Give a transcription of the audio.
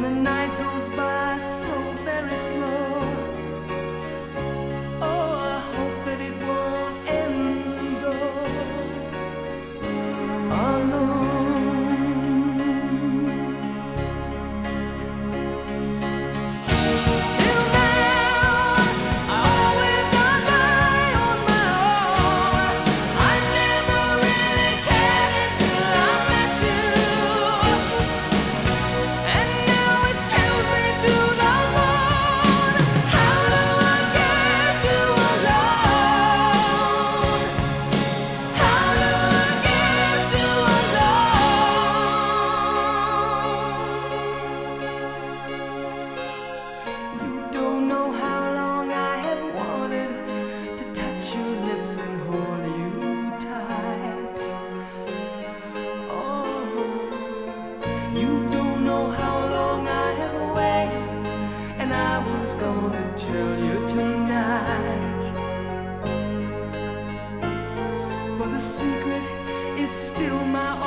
and the night goes by so very slow. Oh, I hope that it won't end though alone. Till now, I always got by on my own. I never really cared until I met you. And now it tells me to the moon. How do I get to alone? How do I get to alone? You don't know how long I have wanted to touch your lips and hold you tight. Oh, you don't know how long I have waited, and I was gonna tell you tonight. But the secret is still my